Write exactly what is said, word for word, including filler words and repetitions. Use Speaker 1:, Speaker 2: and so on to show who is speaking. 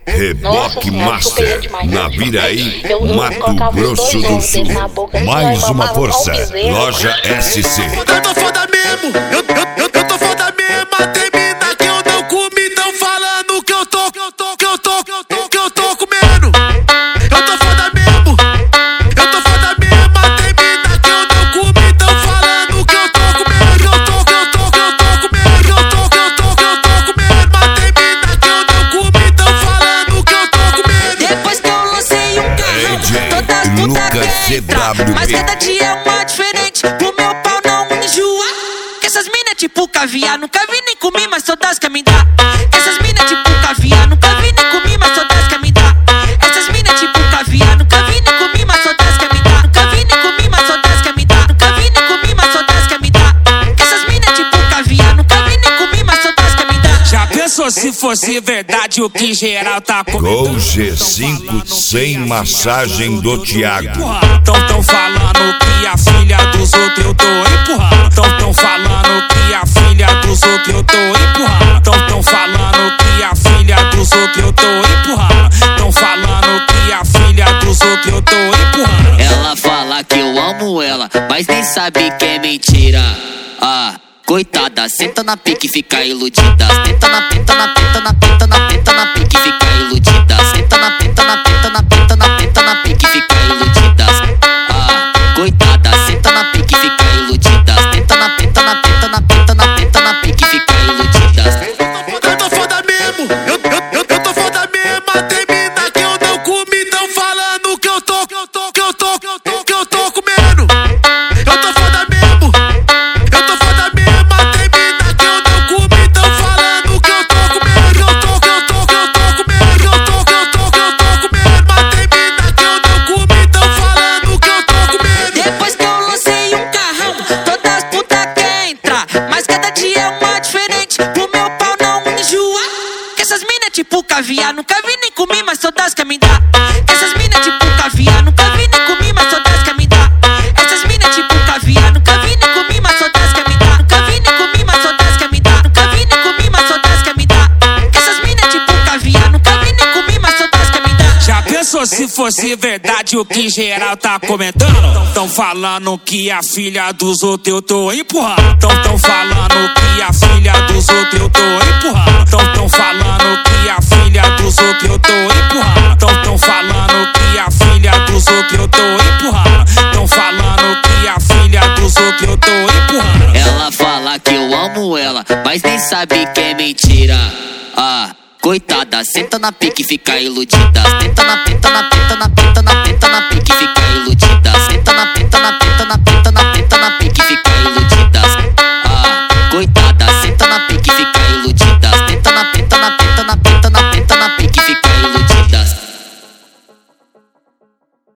Speaker 1: Reboque Master, Naviraí, Mato Grosso do Sul. Mais uma força, Loja S C.
Speaker 2: Eu tô foda mesmo, eu, eu, eu, eu tô foda mesmo. Tem mina que eu não comi, tão falando que eu tô, que eu tô, que eu tô, que eu tô, que eu tô comendo. Eu tô foda mesmo, eu tô foda mesmo. Tem mina que eu não comi, tão falando que eu tô comendo. Que eu tô, que eu tô, que eu tô comendo. Que eu tô, que eu tô, que eu tô comendo. Tem mina que eu não comi, tão falando que eu tô comendo.
Speaker 3: Depois que eu lancei um carrão, todas as putas querem entrar, mas cada dia é uma diferente. Pro meu pau não enjoa. Que essas mina tipo caviar, nunca vi nem comi, mas todas quer me dar. Que essas mina tipo caviar, nunca vi nem comi, mas todas quer me dar. Essas mina tipo caviar, nunca vi nem comi, mas todas quer me dar. Nunca vi nem comi, mas todas quer me dar. Nunca vi nem comi, mas todas quer me dar. Que essas mina tipo caviar, nunca vi nem comi, mas todas quer me dar.
Speaker 4: Já pensou se fosse verdade o que geral tá comentando?
Speaker 1: Gol G cinco sem massagem do Thiago.
Speaker 4: Tão tão falando que a filha dos outros eu tô empurrando. Tão tão falando que a filha dos outros eu tô empurrando. Tão tão falando que a filha dos outros eu tô empurrando. Tão falando que a filha dos outros eu tô empurrando.
Speaker 5: Ela fala que eu amo ela, mas nem sabe que é mentira. Ah, coitada, senta na pique e fica iludida. Senta na penta, na penta, na penta, na penta, na pique e fica iludida. Senta na penta, na penta, na penta, na penta, na pique e fica iludida. Ah, coitada, senta na pique e fica iludida. Senta na penta, na penta, na penta, na penta, na pique e fica iludida.
Speaker 2: Eu tô foda mesmo, eu, eu, eu, eu tô foda mesmo. Tem mina que eu não comi, tão falando que eu tô, que eu tô, que eu tô, que eu tô, que eu tô comendo. Eu tô foda mesmo, eu tô foda mesmo. Tem mina que eu não comi, tão falando que eu tô comendo. Que eu tô, que eu tô, que eu tô comendo. Que eu tô, que eu tô, que eu tô comendo. Tem mina que eu não comi, tão falando que eu tô comendo.
Speaker 3: Depois que eu lancei um carrão, todas as putas querem entrar, mas cada dia é uma diferente. Pro meu pau não enjoa. Que essas mina tipo caviar, nunca vi nem comi, mas todas quer me dar. Que essas mina tipo caviar, nunca vi nem comi, mas todas quer me dar. Essas mina tipo caviar, nunca vi nem comi, mas todas quer me dar. Nunca vi nem comi, mas todas quer me dar. Nunca vi nem comi, mas todas quer me dar. Que essas mina tipo caviar, nunca vi nem comi, mas todas quer me dar.
Speaker 4: Já pensou se fosse verdade o que geral tá comentando? Tão falando que a filha dos outros eu tô empurrando. Tão tão falando que a filha dos outros eu tô empurrando. Tão tão falando que a filha dos outros eu tô empurrando. Tão tão falando que a filha dos outros eu tô empurrando. Tão falando que a filha dos outros eu tô empurrando.
Speaker 5: Ela fala que eu amo ela, mas nem sabe que é mentira. Ah, coitada, senta na pique e fica iludida. Senta na penta, na penta, na penta, na penta, na